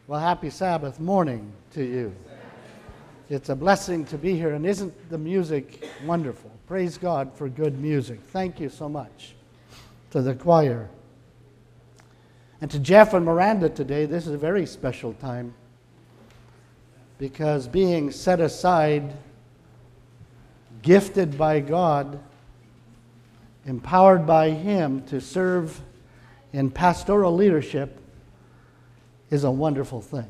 Well, happy Sabbath morning to you. It's a blessing to be here, and isn't the music wonderful? Praise God for good music. Thank you so much to the choir. And to Jeff and Miranda today, this is a very special time because being set aside, gifted by God, empowered by Him to serve in pastoral leadership is a wonderful thing.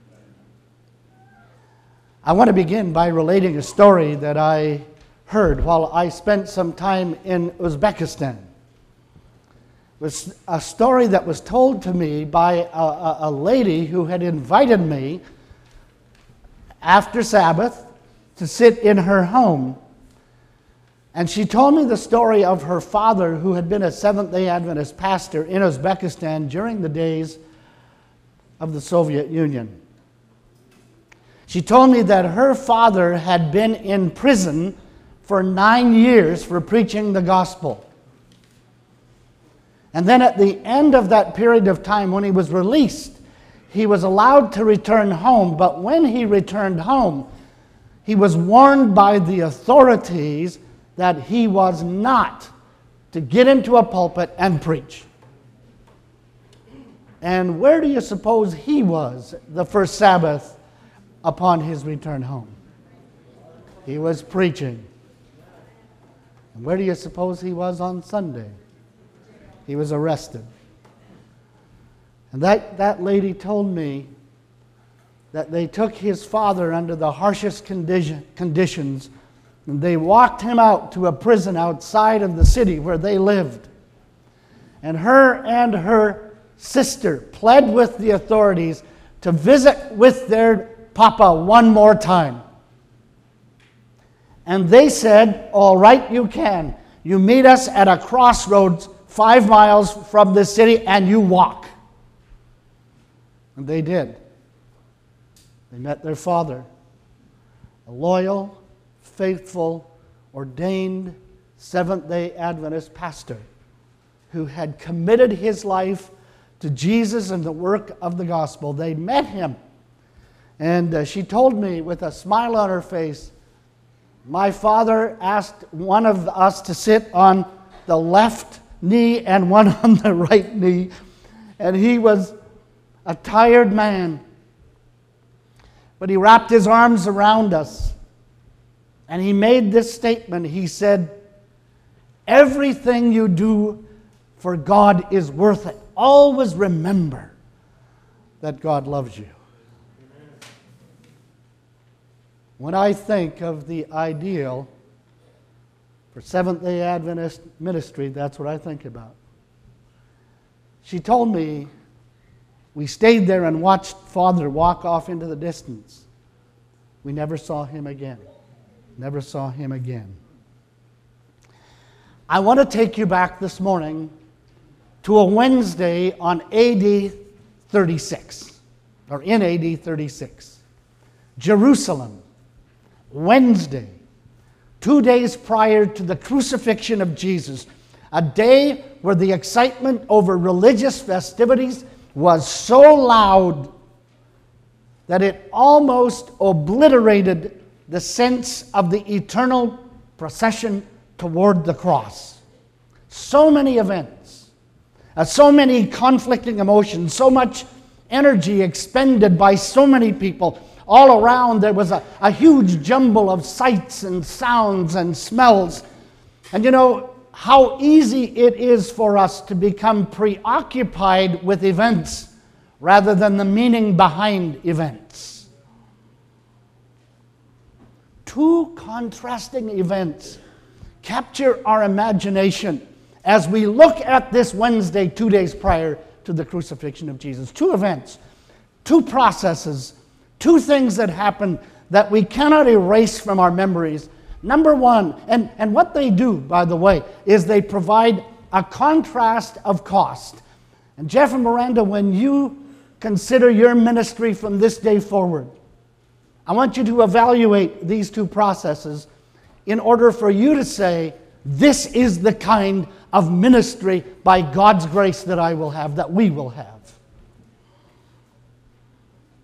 I want to begin by relating a story that I heard while I spent some time in Uzbekistan. It was a story that was told to me by a lady who had invited me after Sabbath to sit in her home. And she told me the story of her father, who had been a Seventh-day Adventist pastor in Uzbekistan during the days of the Soviet Union. She told me that her father had been in prison for 9 years for preaching the gospel. And then at the end of that period of time, when he was released, he was allowed to return home. But when he returned home, he was warned by the authorities that he was not to get into a pulpit and preach. And where do you suppose he was the first Sabbath upon his return home? He was preaching. And where do you suppose he was on Sunday? He was arrested. And that lady told me that they took his father under the harshest conditions, and they walked him out to a prison outside of the city where they lived. And her sister pled with the authorities to visit with their papa one more time. And they said, all right, you can. You meet us at a crossroads 5 miles from the city and you walk. And they did. They met their father, a loyal, faithful, ordained Seventh-day Adventist pastor who had committed his life to Jesus and the work of the gospel. They met him, and she told me with a smile on her face, my father asked one of us to sit on the left knee and one on the right knee, and he was a tired man, but he wrapped his arms around us, and he made this statement. He said, everything you do for God is worth it. Always remember that God loves you. When I think of the ideal for Seventh-day Adventist ministry, that's what I think about. She told me we stayed there and watched Father walk off into the distance. We never saw him again. Never saw him again. I want to take you back this morning to a Wednesday on AD 36, or in AD 36. Jerusalem, Wednesday, 2 days prior to the crucifixion of Jesus, a day where the excitement over religious festivities was so loud that it almost obliterated the sense of the eternal procession toward the cross. So many events, so many conflicting emotions, so much energy expended by so many people. All around there was a huge jumble of sights and sounds and smells. And you know how easy it is for us to become preoccupied with events rather than the meaning behind events. Two contrasting events capture our imagination as we look at this Wednesday, 2 days prior to the crucifixion of Jesus. Two events, two processes, two things that happen that we cannot erase from our memories. Number one, and what they do, by the way, is they provide a contrast of cost. And Jeff and Miranda, when you consider your ministry from this day forward, I want you to evaluate these two processes in order for you to say, this is the kind of ministry by God's grace that I will have, that we will have.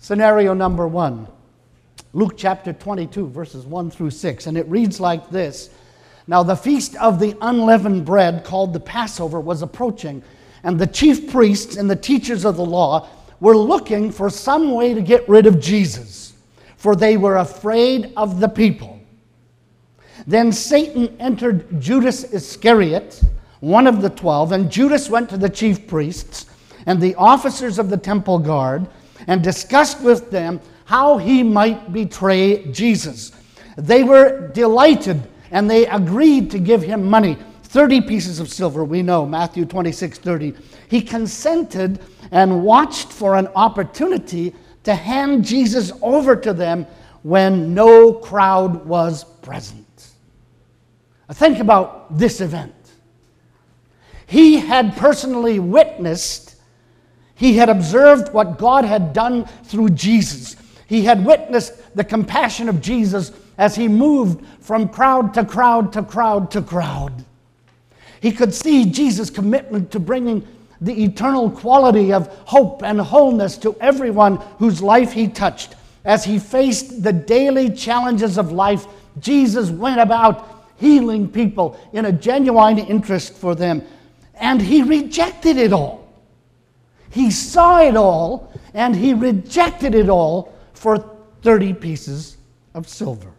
Scenario number 1. Luke chapter 22, verses 1 through 6. And it reads like this. Now the feast of the unleavened bread, called the Passover, was approaching, and the chief priests and the teachers of the law were looking for some way to get rid of Jesus, for they were afraid of the people. Then Satan entered Judas Iscariot, one of the 12, and Judas went to the chief priests and the officers of the temple guard and discussed with them how he might betray Jesus. They were delighted, and they agreed to give him money, 30 pieces of silver, we know, Matthew 26:30. He consented and watched for an opportunity to hand Jesus over to them when no crowd was present. Think about this event. He had personally witnessed, he had observed what God had done through Jesus. He had witnessed the compassion of Jesus as he moved from crowd to crowd to crowd to crowd. He could see Jesus' commitment to bringing the eternal quality of hope and wholeness to everyone whose life he touched. As he faced the daily challenges of life, Jesus went about healing people in a genuine interest for them. And he rejected it all. He saw it all, and he rejected it all for 30 pieces of silver.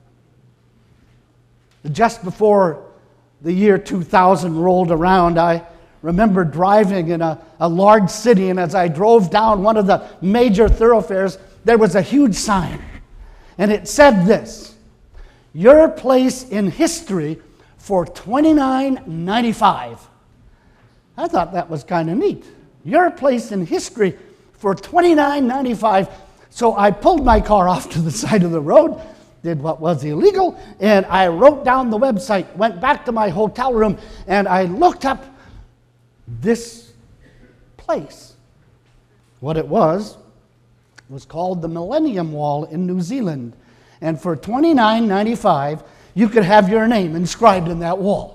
Just before the year 2000 rolled around, I remember driving in a large city, and as I drove down one of the major thoroughfares, there was a huge sign, and it said this: "Your place in history for $29.95. I thought that was kind of neat. Your place in history for $29.95. So I pulled my car off to the side of the road, did what was illegal, and I wrote down the website, went back to my hotel room, and I looked up this place. What it was called the Millennium Wall in New Zealand. And for $29.95, you could have your name inscribed in that wall.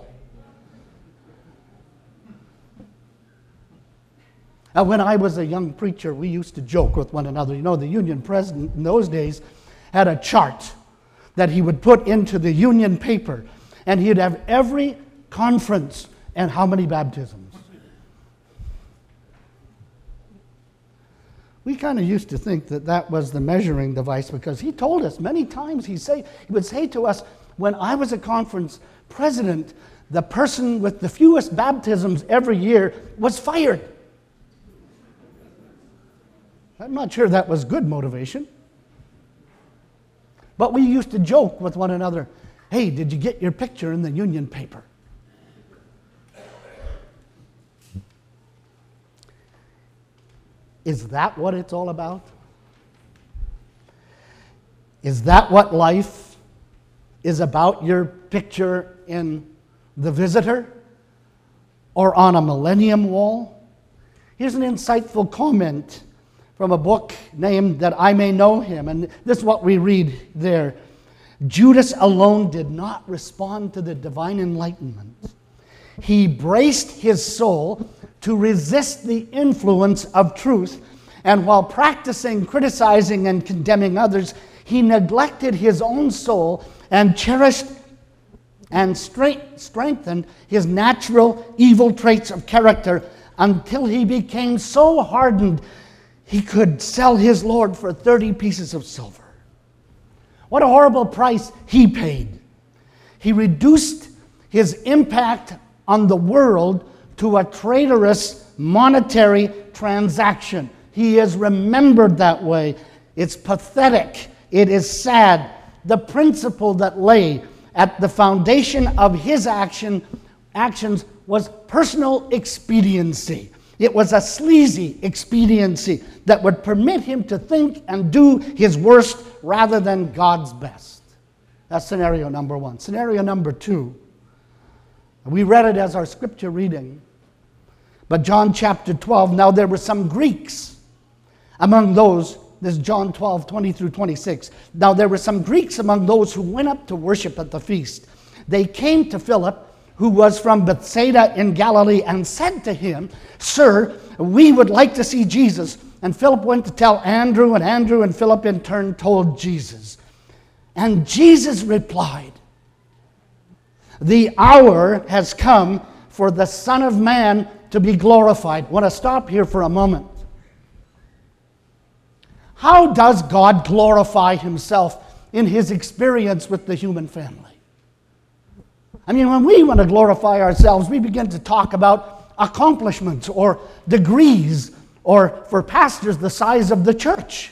Now, when I was a young preacher, we used to joke with one another. You know, the union president in those days had a chart that he would put into the union paper, and he'd have every conference and how many baptisms. We kind of used to think that that was the measuring device, because he told us many times, he would say to us, when I was a conference president, the person with the fewest baptisms every year was fired. I'm not sure that was good motivation. But we used to joke with one another, hey, did you get your picture in the union paper? Is that what it's all about? Is that what life is about, your picture in the Visitor or on a Millennium Wall? Here's an insightful comment from a book named That I May Know Him, and this is what we read there. Judas alone did not respond to the divine enlightenment. He braced his soul to resist the influence of truth, and while practicing criticizing and condemning others, he neglected his own soul and cherished and strengthened his natural evil traits of character until he became so hardened he could sell his Lord for 30 pieces of silver. What a horrible price he paid. He reduced his impact on the world to a traitorous monetary transaction. He is remembered that way. It's pathetic. It is sad. The principle that lay at the foundation of his actions was personal expediency. It was a sleazy expediency that would permit him to think and do his worst rather than God's best. That's scenario number one. Scenario number two, we read it as our scripture reading, but John chapter 12, now there were some Greeks among those, this is John 12, 20 through 26. Now there were some Greeks among those who went up to worship at the feast. They came to Philip, who was from Bethsaida in Galilee, and said to him, Sir, we would like to see Jesus. And Philip went to tell Andrew, and Andrew and Philip in turn told Jesus. And Jesus replied, The hour has come for the Son of Man to be glorified. I want to stop here for a moment. How does God glorify himself in his experience with the human family? I mean, when we want to glorify ourselves, we begin to talk about accomplishments or degrees, or for pastors, the size of the church.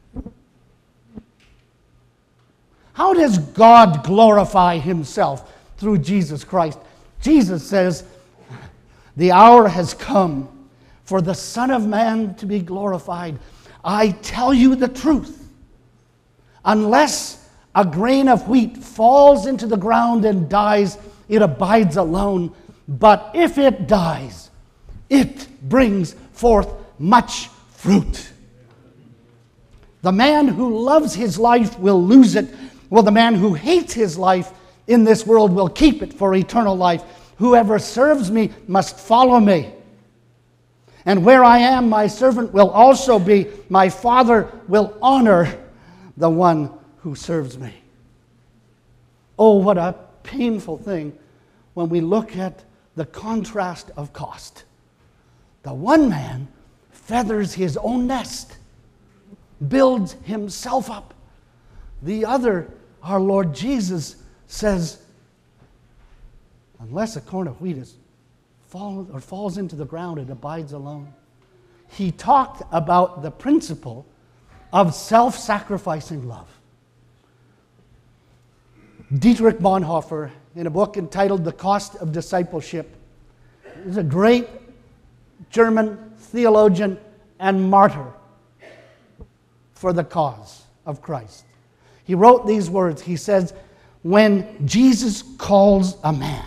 How does God glorify himself? Through Jesus Christ. Jesus says, the hour has come for the Son of Man to be glorified. I tell you the truth. Unless a grain of wheat falls into the ground and dies, it abides alone. But if it dies, it brings forth much fruit. The man who loves his life will lose it, while the man who hates his life in this world will keep it for eternal life. Whoever serves me must follow me. And where I am, my servant will also be. My Father will honor the one who serves me. Oh, what a painful thing when we look at the contrast of cost. The one man feathers his own nest, builds himself up. The other, our Lord Jesus, says, unless a corn of wheat falls into the ground, it abides alone. He talked about the principle of self-sacrificing love. Dietrich Bonhoeffer, in a book entitled The Cost of Discipleship, is a great German theologian and martyr for the cause of Christ. He wrote these words. He says, when Jesus calls a man,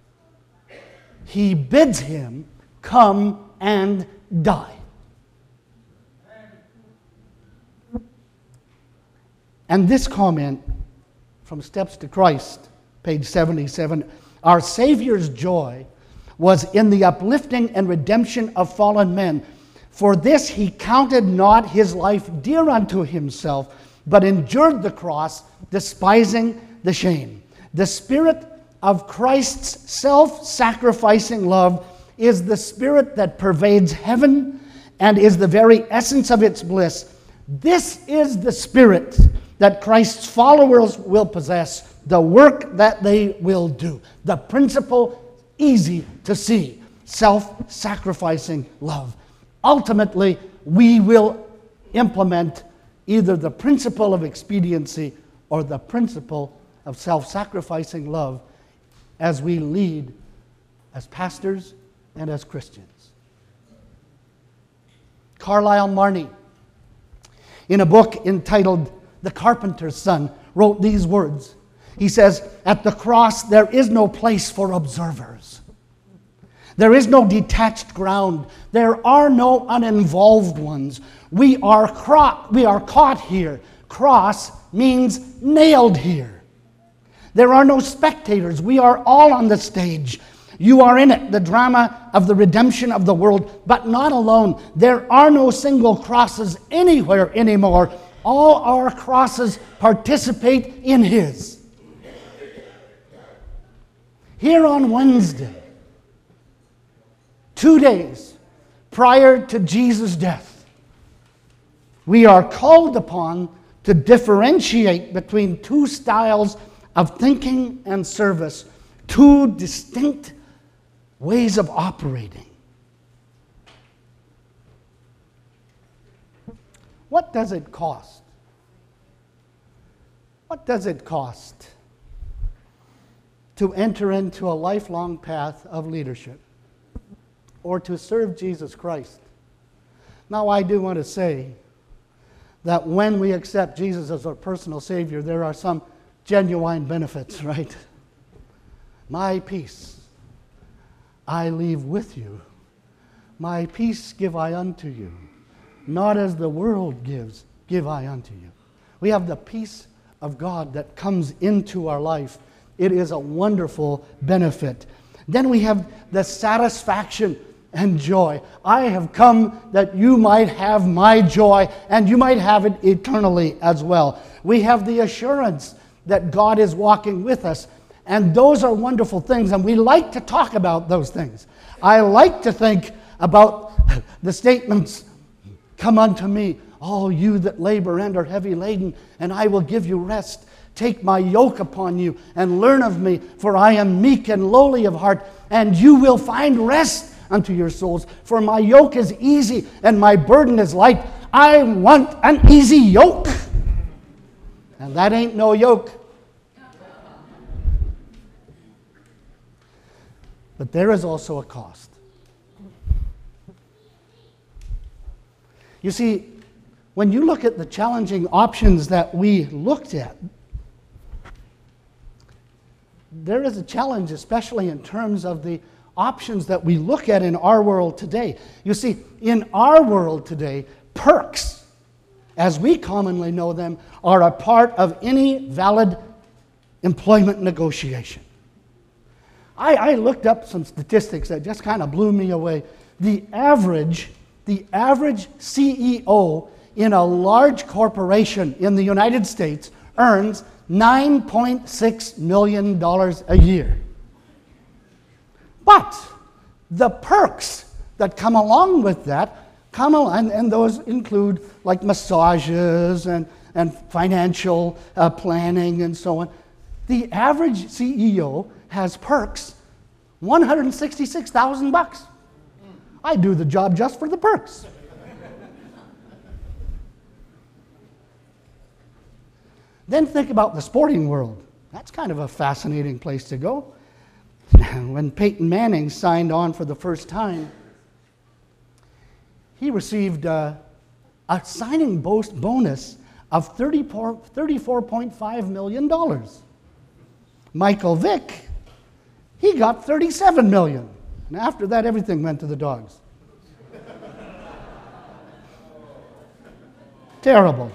he bids him come and die. And this comment from Steps to Christ, page 77, our Savior's joy was in the uplifting and redemption of fallen men. For this he counted not his life dear unto himself, but endured the cross, despising the shame. The spirit of Christ's self-sacrificing love is the spirit that pervades heaven and is the very essence of its bliss. This is the spirit that Christ's followers will possess, the work that they will do. The principle, easy to see, self-sacrificing love. Ultimately, we will implement either the principle of expediency or the principle of self-sacrificing love as we lead as pastors and as Christians. Carlyle Marney, in a book entitled The Carpenter's Son, wrote these words. He says, at the cross there is no place for observers. There is no detached ground. There are no uninvolved ones. We are caught here. Cross means nailed here. There are no spectators. We are all on the stage. You are in it, the drama of the redemption of the world, but not alone. There are no single crosses anywhere anymore. All our crosses participate in His. Here on Wednesday, 2 days prior to Jesus' death, we are called upon to differentiate between two styles of thinking and service, two distinct ways of operating. What does it cost? What does it cost to enter into a lifelong path of leadership or to serve Jesus Christ? Now, I do want to say that when we accept Jesus as our personal Savior, there are some genuine benefits, right? My peace I leave with you. My peace give I unto you. Not as the world gives, give I unto you. We have the peace of God that comes into our life It is a wonderful benefit. Then we have the satisfaction and joy. I have come that you might have my joy, and you might have it eternally as well. We have the assurance that God is walking with us, and those are wonderful things, and we like to talk about those things. I like to think about the statements, "Come unto me, all you that labor and are heavy laden, and I will give you rest. Take my yoke upon you and learn of me, for I am meek and lowly of heart, and you will find rest unto your souls. For my yoke is easy and my burden is light." I want an easy yoke. And that ain't no yoke. But there is also a cost. You see, when you look at the challenging options that we looked at, there is a challenge, especially in terms of the options that we look at in our world today. You see, in our world today, perks, as we commonly know them, are a part of any valid employment negotiation. I looked up some statistics that just kind of blew me away. The average CEO in a large corporation in the United States earns $9.6 million a year. But the perks that come along with that and those include like massages and financial planning and so on. The average CEO has perks, $166,000. I do the job just for the perks. Then think about the sporting world. That's kind of a fascinating place to go. When Peyton Manning signed on for the first time, he received a signing bonus of $34.5 million. Michael Vick, he got $37 million. And after that, everything went to the dogs. Terrible.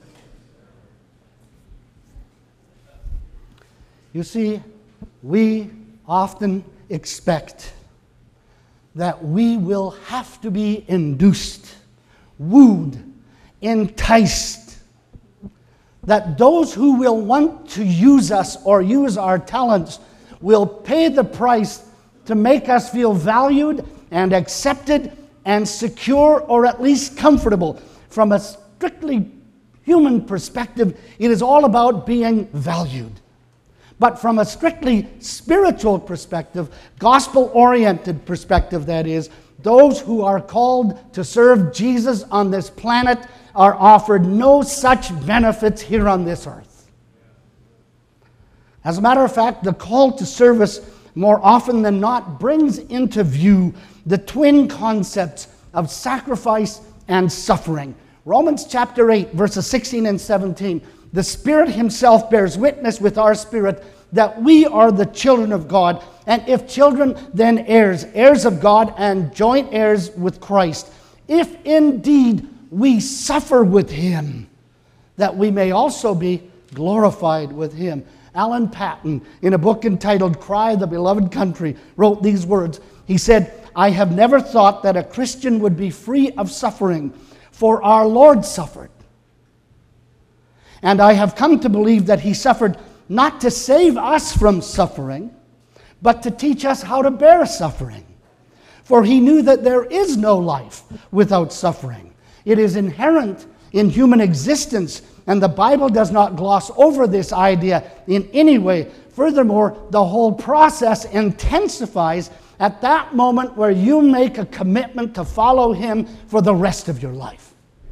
You see, we often expect that we will have to be induced, wooed, enticed, that those who will want to use us or use our talents will pay the price to make us feel valued and accepted and secure, or at least comfortable. From a strictly human perspective, it is all about being valued. But from a strictly spiritual perspective, gospel-oriented perspective, that is, those who are called to serve Jesus on this planet are offered no such benefits here on this earth. As a matter of fact, the call to service more often than not brings into view the twin concepts of sacrifice and suffering. Romans chapter 8, verses 16 and 17. The Spirit Himself bears witness with our spirit that we are the children of God, and if children, then heirs, heirs of God and joint heirs with Christ, if indeed we suffer with Him, that we may also be glorified with Him. Alan Paton, in a book entitled Cry, the Beloved Country, wrote these words. He said, "I have never thought that a Christian would be free of suffering, for our Lord suffered. And I have come to believe that He suffered not to save us from suffering, but to teach us how to bear suffering. For He knew that there is no life without suffering. It is inherent in human existence, and the Bible does not gloss over this idea in any way. Furthermore, the whole process intensifies at that moment where you make a commitment to follow Him for the rest of your life."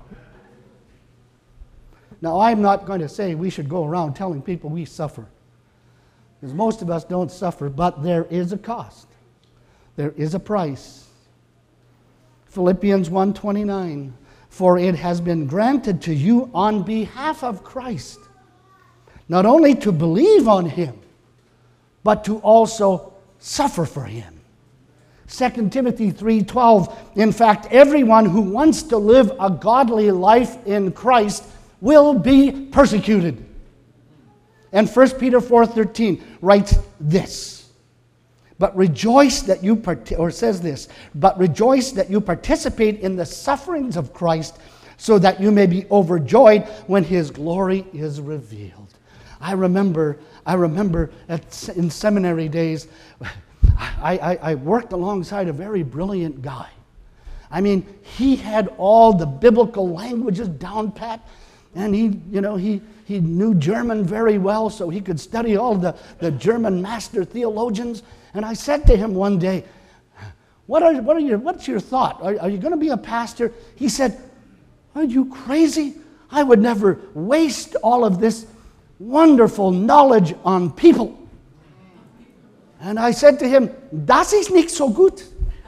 Now, I'm not going to say we should go around telling people we suffer, because most of us don't suffer, but there is a cost. There is a price. Philippians 1:29, "For it has been granted to you on behalf of Christ, not only to believe on Him, but to also suffer for Him." 2 Timothy 3:12, "In fact, everyone who wants to live a godly life in Christ will be persecuted." And 1 Peter 4:13 writes this. But rejoice that you participate in the sufferings of Christ, so that you may be overjoyed when his glory is revealed. I remember in seminary days, I worked alongside a very brilliant guy. I mean, he had all the biblical languages down pat, and he knew German very well, so he could study all the German master theologians. And I said to him one day, what's your thought? Are you going to be a pastor? He said, are you crazy? I would never waste all of this wonderful knowledge on people. And I said to him, das ist nicht so gut.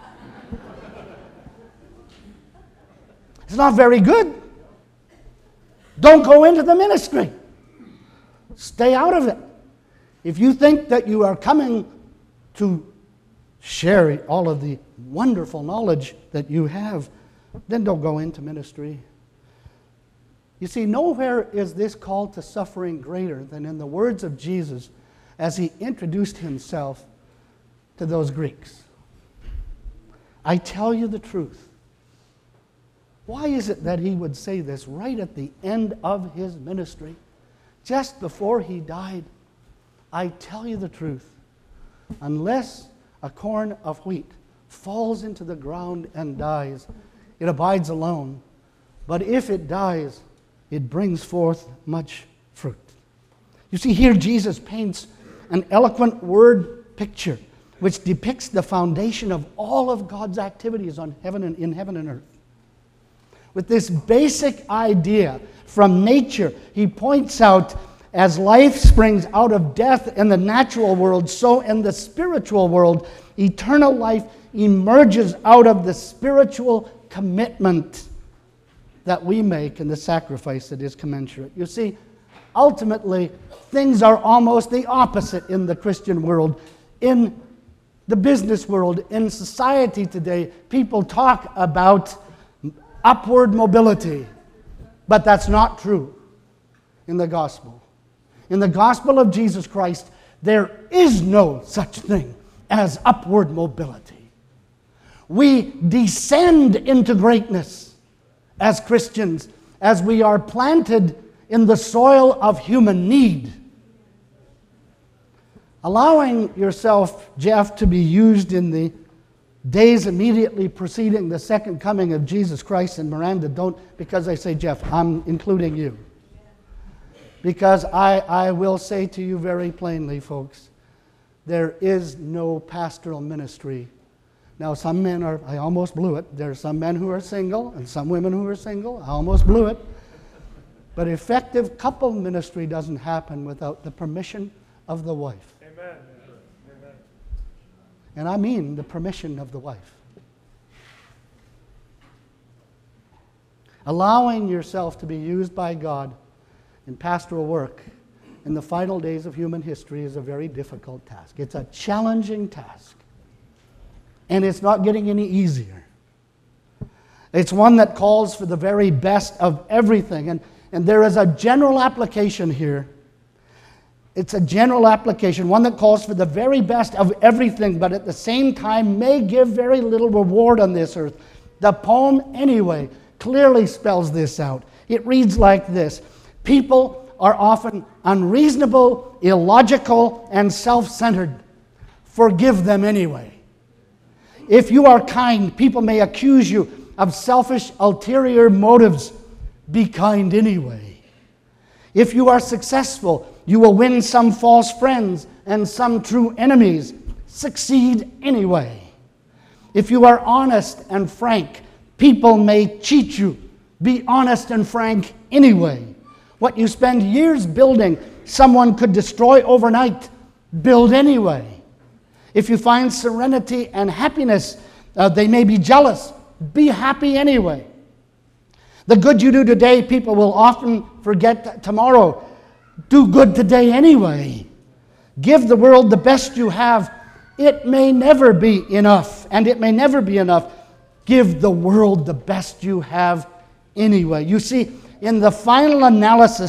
It's not very good. Don't go into the ministry. Stay out of it. If you think that you are coming to share all of the wonderful knowledge that you have, then don't go into ministry. You see, nowhere is this call to suffering greater than in the words of Jesus as he introduced himself to those Greeks. I tell you the truth. Why is it that he would say this right at the end of his ministry, just before he died? I tell you the truth. Unless a corn of wheat falls into the ground and dies, it abides alone. But if it dies, it brings forth much fruit. You see, here Jesus paints an eloquent word picture which depicts the foundation of all of God's activities on heaven and in heaven and earth. With this basic idea from nature, he points out, as life springs out of death in the natural world, so in the spiritual world, eternal life emerges out of the spiritual commitment that we make and the sacrifice that is commensurate. You see, ultimately, things are almost the opposite in the Christian world. In the business world, in society today, people talk about upward mobility, but that's not true in the gospel. In the gospel of Jesus Christ, there is no such thing as upward mobility. We descend into greatness as Christians, as we are planted in the soil of human need. Allowing yourself, Jeff, to be used in the days immediately preceding the second coming of Jesus Christ, and Miranda, don't, because I say Jeff, I'm including you. Because I will say to you very plainly, folks, there is no pastoral ministry. Now, some men are, I almost blew it. There are some men who are single and some women who are single. I almost blew it. But effective couple ministry doesn't happen without the permission of the wife. Amen. Amen. And I mean the permission of the wife. Allowing yourself to be used by God in pastoral work in the final days of human history is a very difficult task. It's a challenging task. And it's not getting any easier. It's one that calls for the very best of everything. And there is a general application here. It's a general application, one that calls for the very best of everything, but at the same time may give very little reward on this earth. The poem, anyway, clearly spells this out. It reads like this: people are often unreasonable, illogical, and self-centered. Forgive them anyway. If you are kind, people may accuse you of selfish, ulterior motives. Be kind anyway. If you are successful, you will win some false friends and some true enemies. Succeed anyway. If you are honest and frank, people may cheat you. Be honest and frank anyway. What you spend years building, someone could destroy overnight. Build anyway. If you find serenity and happiness, they may be jealous. Be happy anyway. The good you do today, people will often forget tomorrow. Do good today anyway. Give the world the best you have. It may never be enough, and it may never be enough. Give the world the best you have anyway. You see, in the final analysis,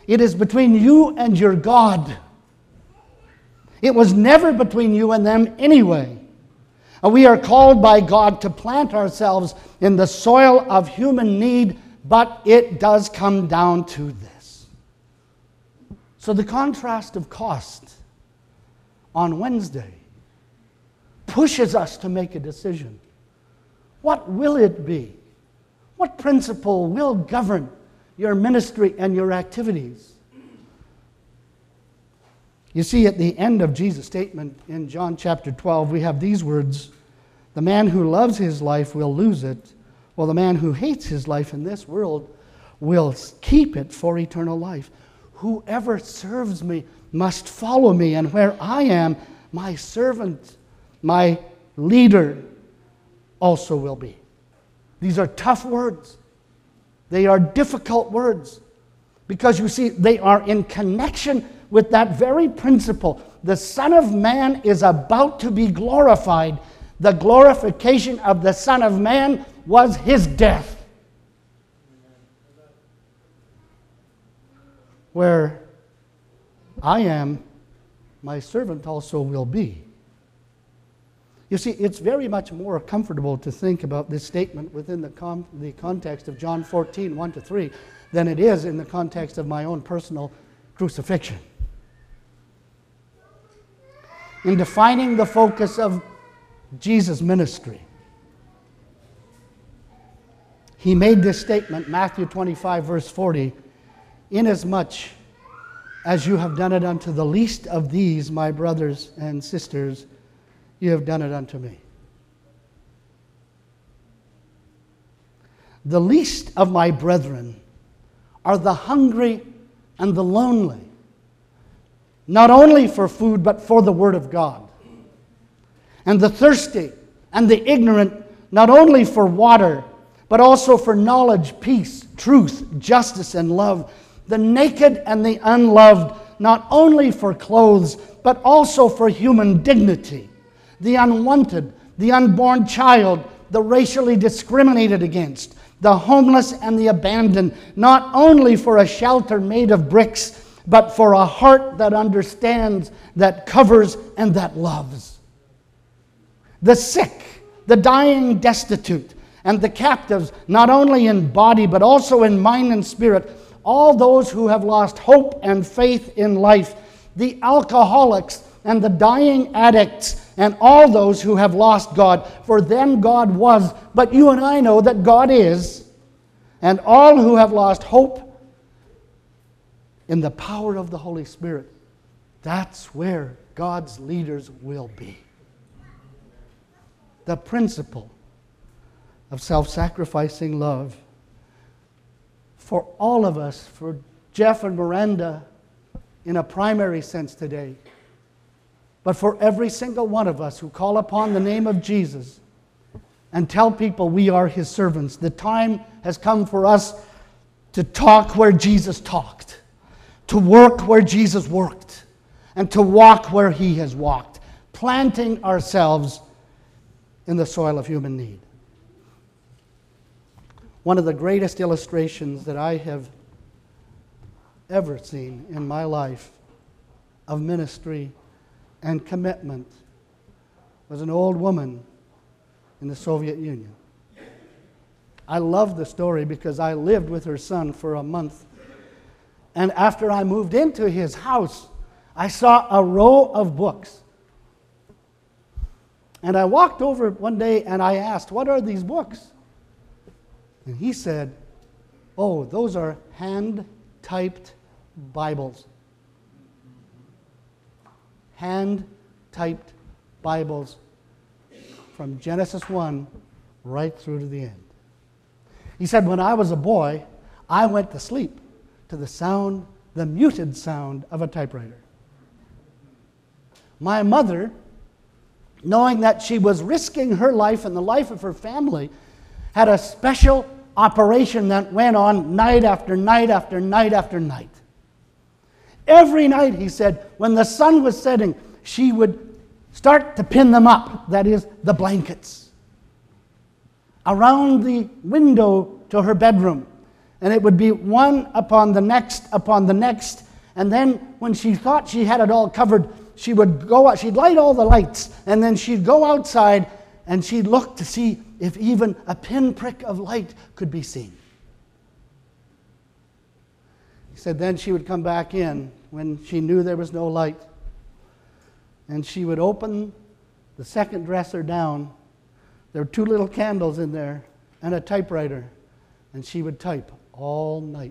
It is between you and your God. It was never between you and them anyway. And we are called by God to plant ourselves in the soil of human need, but it does come down to this. So the contrast of cost on Wednesday pushes us to make a decision. What will it be? What principle will govern your ministry and your activities? You see, at the end of Jesus' statement in John chapter 12, we have these words: "The man who loves his life will lose it, while the man who hates his life in this world will keep it for eternal life. Whoever serves me must follow me, and where I am, my servant, my leader also will be." These are tough words. They are difficult words because, you see, they are in connection with that very principle. The Son of Man is about to be glorified. The glorification of the Son of Man was his death. Where I am, my servant also will be. You see, it's very much more comfortable to think about this statement within the context of John 14, 1-3, than it is in the context of my own personal crucifixion. In defining the focus of Jesus' ministry, he made this statement, Matthew 25, verse 40, "Inasmuch as you have done it unto the least of these, my brothers and sisters, you have done it unto me." The least of my brethren are the hungry and the lonely, not only for food, but for the Word of God. And the thirsty and the ignorant, not only for water, but also for knowledge, peace, truth, justice, and love. The naked and the unloved, not only for clothes, but also for human dignity. The unwanted, the unborn child, the racially discriminated against, the homeless and the abandoned, not only for a shelter made of bricks, but for a heart that understands, that covers, and that loves. The sick, the dying, destitute, and the captives, not only in body, but also in mind and spirit, all those who have lost hope and faith in life, the alcoholics and the dying addicts, and all those who have lost God. For them God was, but you and I know that God is, and all who have lost hope in the power of the Holy Spirit. That's where God's leaders will be. The principle of self-sacrificing love for all of us, for Jeff and Miranda in a primary sense today, but for every single one of us who call upon the name of Jesus and tell people we are his servants. The time has come for us to talk where Jesus talked, to work where Jesus worked, and to walk where he has walked, planting ourselves in the soil of human need. One of the greatest illustrations that I have ever seen in my life of ministry and commitment was an old woman in the Soviet Union. I love the story because I lived with her son for a month. And after I moved into his house, I saw a row of books. And I walked over one day and I asked, "What are these books?" And he said, "Oh, those are hand-typed Bibles." Hand-typed Bibles from Genesis 1 right through to the end. He said, "When I was a boy, I went to sleep to the sound, the muted sound of a typewriter. My mother, knowing that she was risking her life and the life of her family, had a special operation that went on night after night after night after night. Every night," he said, "when the sun was setting, she would start to pin them up, that is, the blankets, around the window to her bedroom, And it would be one upon the next, and then when she thought she had it all covered, she would go out, she'd light all the lights, and then she'd go outside and she'd look to see if even a pinprick of light could be seen. He said then she would come back in when she knew there was no light, and she would open the second dresser down. There were 2 little candles in there and a typewriter, and she would type all night.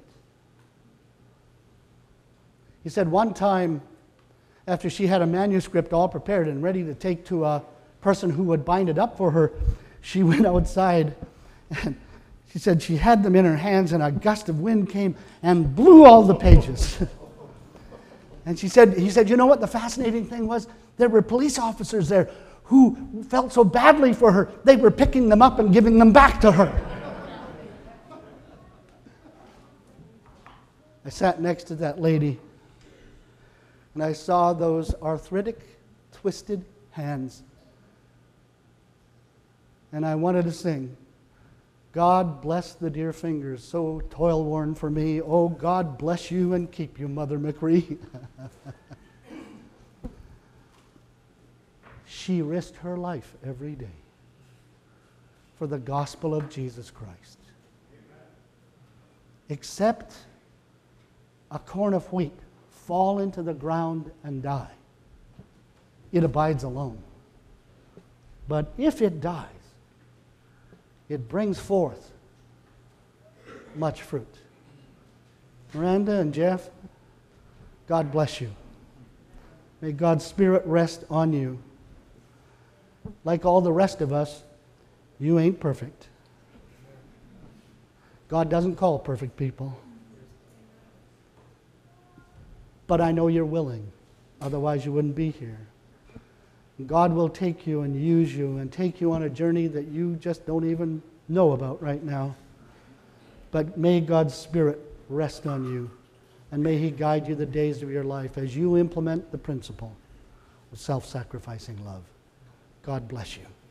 He said one time, after she had a manuscript all prepared and ready to take to a person who would bind it up for her, she went outside, and she said she had them in her hands, and a gust of wind came and blew all the pages. And he said, you know what the fascinating thing was? There were police officers there who felt so badly for her, they were picking them up and giving them back to her. I sat next to that lady, and I saw those arthritic, twisted hands. And I wanted to sing, God bless the dear fingers so toil-worn for me. Oh, God bless you and keep you, Mother McRee. She risked her life every day for the gospel of Jesus Christ. Except a corn of wheat fall into the ground and die, it abides alone. But if it dies, it brings forth much fruit. Miranda and Jeff, God bless you. May God's Spirit rest on you. Like all the rest of us, you ain't perfect. God doesn't call perfect people. But I know you're willing. Otherwise, you wouldn't be here. God will take you and use you and take you on a journey that you just don't even know about right now. But may God's Spirit rest on you, and may He guide you the days of your life as you implement the principle of self-sacrificing love. God bless you.